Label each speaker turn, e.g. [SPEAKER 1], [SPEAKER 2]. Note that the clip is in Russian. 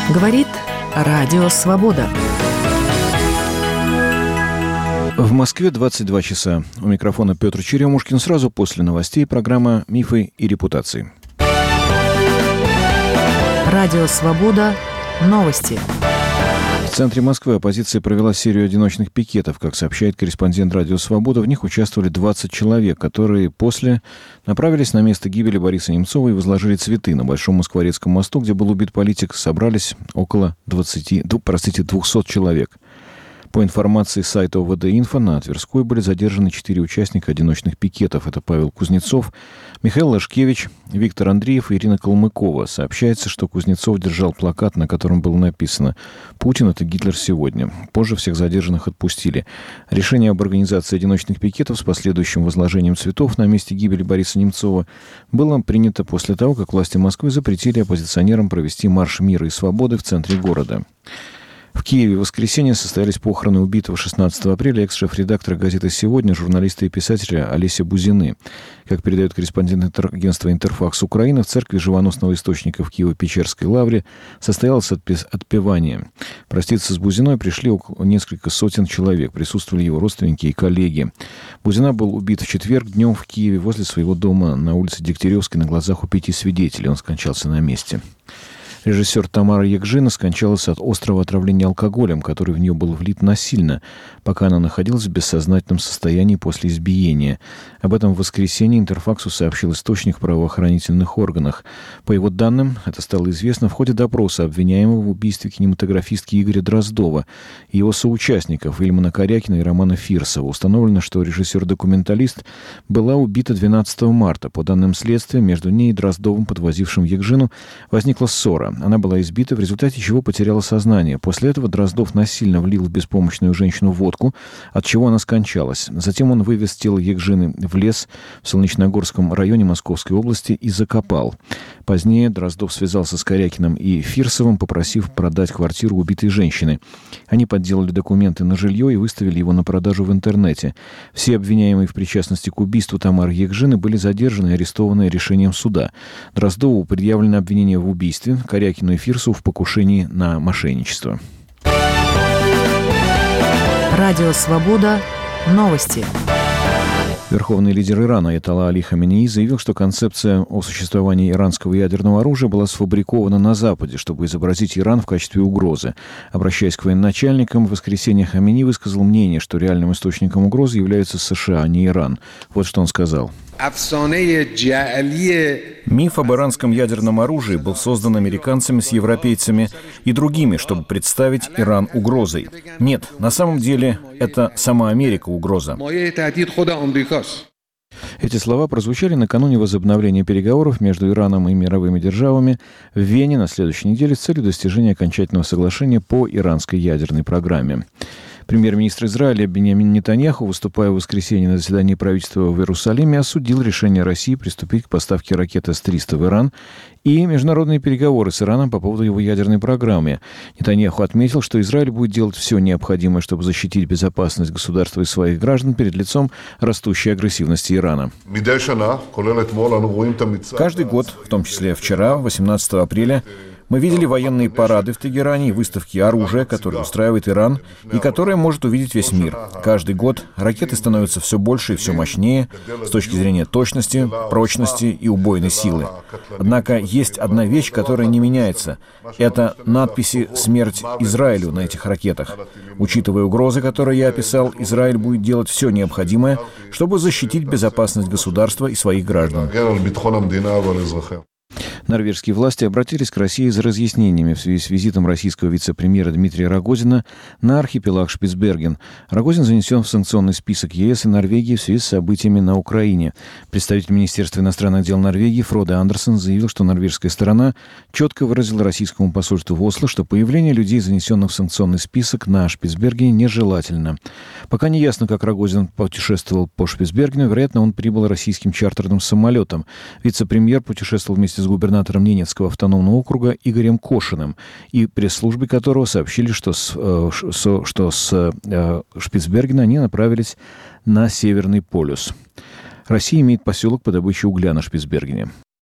[SPEAKER 1] Говорит Радио Свобода.
[SPEAKER 2] В Москве 22 часа. У микрофона Петр Черемушкин. Сразу после новостей программа «Мифы и репутации».
[SPEAKER 1] Радио Свобода. Новости.
[SPEAKER 2] В центре Москвы оппозиция провела серию одиночных пикетов. Как сообщает корреспондент «Радио Свобода», в них участвовали 20 человек, которые после направились на место гибели Бориса Немцова и возложили цветы. На Большом Москворецком мосту, где был убит политик, собрались около 200 человек. По информации сайта ОВД-Инфо, на Тверской были задержаны 4 участника одиночных пикетов. Это Павел Кузнецов, Михаил Лашкевич, Виктор Андреев и Ирина Калмыкова. Сообщается, что Кузнецов держал плакат, на котором было написано «Путин – это Гитлер сегодня». Позже всех задержанных отпустили. Решение об организации одиночных пикетов с последующим возложением цветов на месте гибели Бориса Немцова было принято после того, как власти Москвы запретили оппозиционерам провести марш мира и свободы в центре города. В Киеве в воскресенье состоялись похороны убитого 16 апреля экс-шеф-редактора газеты «Сегодня», журналиста и писателя Олеся Бузины. Как передает корреспондент агентства «Интерфакс Украина», в церкви живоносного источника в Киево-Печерской лавре состоялось отпевание. Проститься с Бузиной пришли несколько сотен человек. Присутствовали его родственники и коллеги. Бузина был убит в четверг днем в Киеве возле своего дома на улице Дегтяревской на глазах у 5 свидетелей. Он скончался на месте. Режиссер Тамара Ягжина скончалась от острого отравления алкоголем, который в нее был влит насильно, пока она находилась в бессознательном состоянии после избиения. Об этом в воскресенье Интерфаксу сообщил источник в правоохранительных органах. По его данным, это стало известно в ходе допроса обвиняемого в убийстве кинематографистки Игоря Дроздова и его соучастников Ильмана Корякина и Романа Фирсова. Установлено, что режиссер-документалист была убита 12 марта. По данным следствия, между ней и Дроздовым, подвозившим Ягжину, возникла ссора. Она была избита, в результате чего потеряла сознание. После этого Дроздов насильно влил в беспомощную женщину водку, от чего она скончалась. Затем он вывез тело Ягжины в лес в Солнечногорском районе Московской области и закопал. Позднее Дроздов связался с Корякиным и Фирсовым, попросив продать квартиру убитой женщины. Они подделали документы на жилье и выставили его на продажу в интернете. Все обвиняемые в причастности к убийству Тамары Ягжины были задержаны и арестованы решением суда. Дроздову предъявлено обвинение в убийстве, Корякину и Фирсову в покушении на мошенничество.
[SPEAKER 1] Радио Свобода. Новости.
[SPEAKER 2] Верховный лидер Ирана Аятолла Али Хаминеи заявил, что концепция о существовании иранского ядерного оружия была сфабрикована на Западе, чтобы изобразить Иран в качестве угрозы. Обращаясь к военачальникам, в воскресенье Хаминеи высказал мнение, что реальным источником угрозы являются США, а не Иран. Вот что он сказал.
[SPEAKER 3] Миф об иранском ядерном оружии был создан американцами с европейцами и другими, чтобы представить Иран угрозой. Нет, на самом деле это сама Америка угроза.
[SPEAKER 2] Эти слова прозвучали накануне возобновления переговоров между Ираном и мировыми державами в Вене на следующей неделе с целью достижения окончательного соглашения по иранской ядерной программе. Премьер-министр Израиля Биньямин Нетаньяху, выступая в воскресенье на заседании правительства в Иерусалиме, осудил решение России приступить к поставке ракет С-300 в Иран и международные переговоры с Ираном по поводу его ядерной программы. Нетаньяху отметил, что Израиль будет делать все необходимое, чтобы защитить безопасность государства и своих граждан перед лицом растущей агрессивности Ирана.
[SPEAKER 3] Каждый год, в том числе вчера, 18 апреля, мы видели военные парады в Тегеране и выставки оружия, которые устраивает Иран и которое может увидеть весь мир. Каждый год ракеты становятся все больше и все мощнее с точки зрения точности, прочности и убойной силы. Однако есть одна вещь, которая не меняется. Это надписи «Смерть Израилю» на этих ракетах. Учитывая угрозы, которые я описал, Израиль будет делать все необходимое, чтобы защитить безопасность государства и своих граждан.
[SPEAKER 2] Норвежские власти обратились к России за разъяснениями в связи с визитом российского вице-премьера Дмитрия Рогозина на архипелаг Шпицберген. Рогозин занесен в санкционный список ЕС и Норвегии в связи с событиями на Украине. Представитель Министерства иностранных дел Норвегии Фроде Андерсон заявил, что норвежская сторона четко выразила российскому посольству в Осло, что появление людей, занесенных в санкционный список на Шпицбергене, нежелательно. Пока не ясно, как Рогозин путешествовал по Шпицбергену. Вероятно, он прибыл российским чартерным самолетом. Вице-премьер путешествовал вместе с губернатором Ненецкого автономного округа Игорем Кошиным, и пресс-службе которого сообщили, что с Шпицбергена они направились на Северный полюс. Россия имеет поселок по добыче угля на Шпицбергене.